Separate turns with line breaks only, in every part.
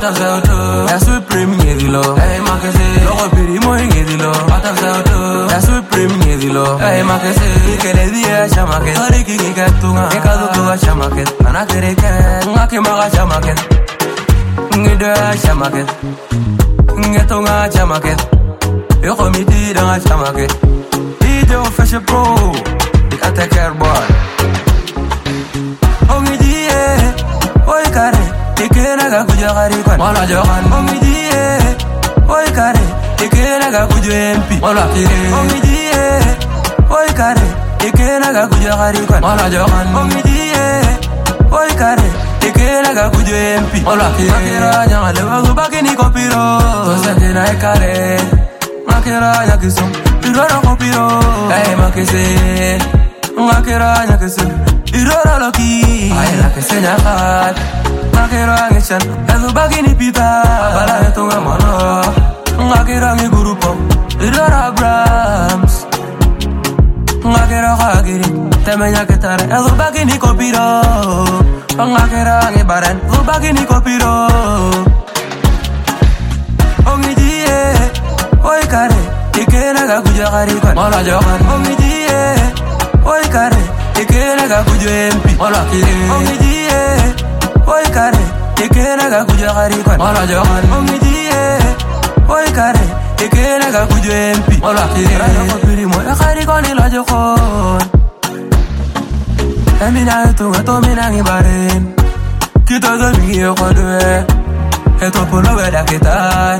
Atazauto, ya supreme ngedilo. Hey makese, logo pirimo ngedilo. Atazauto, ya supreme ngedilo. Hey makese, ikele dia chamaket. Oriki kikatunga, ekadu kuwa chamaket. Anakereke, ngake maga chamaket. Ngida chamaket, ngetunga chamaket. Yoko miti danga chamaket. Ijo fashion pro, the attacker boy. Omidie, oi kare, ikena ga kujagari kwan. Mala johan. Omidie, oi kare, ikena ga kujo MP. Mala kire. Omidie, oi kare, ikena ga kujagari kwan. Mala johan. Omidie, oi kare, ikena ga kujo MP. Mala kire. Makira nyangale wagu bakini kopiro. Tosante na ekare, makira nyakisom, irora kopiro. Hey makise, makira nyakisom. Irora loki, ay la que se nyakat. Makira ngishan, edu bagini pita. Bala etunga mono, makira ngi grupo. Irora Brahms, makira khagiri. Temenya ketare, edu bagini kopiro. Makira ngi baran, edu bagini kopiro. Omidie, oi kare, ikena ga kujagari kwan. Mala johan. Omidie, oi kare, ikena ga kujo MP. Mala kire. Omidie, oi kare, ikena ga kujagari kwan. Mala johan. Omidie, oi kare, ikena ga kujo MP. Mala kire. Rano kopirimo, ekari koni la jokon. Emina etunga tomina ngibaren. Kita zami yokodwe, eto polo weda ketan.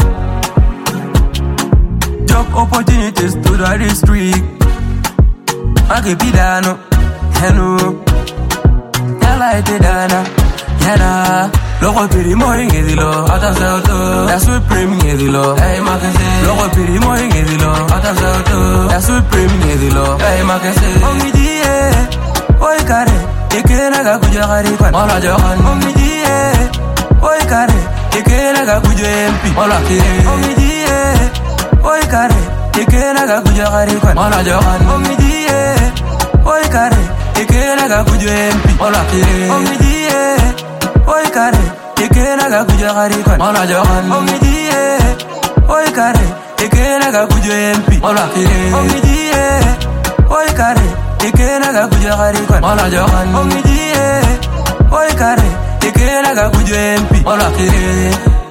Job opportunities to the district. Ake pidano, henu. Yala ete dana, yana. Logo pirimo ngedilo, atazauto. Ya supreme ngedilo, hey makese. Logo pirimo ngedilo, atazauto. Ya supreme ngedilo, hey makese. Omidie, oi kare, ikena ga kujagari kwan. Mala johan. Omidie, oi kare, ikena ga kujo MP. Mala kire. Omidie, oi kare, ikena ga kujagari kwan. Mala johan. Omidie, oi kare, ikena ga kujo MP. Mala kire. Omidie, oi kare, ikena ga kujagari kwan. Mala johan. Omidie, oi kare, ikena ga kujo MP. Mala kire. Omidie, oi kare, ikena ga kujagari kwan. Mala johan. Omidie, oi kare, ikena ga kujo MP. Mala kire.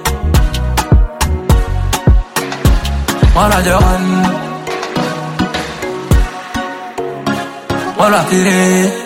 Mala johan. Mala kire.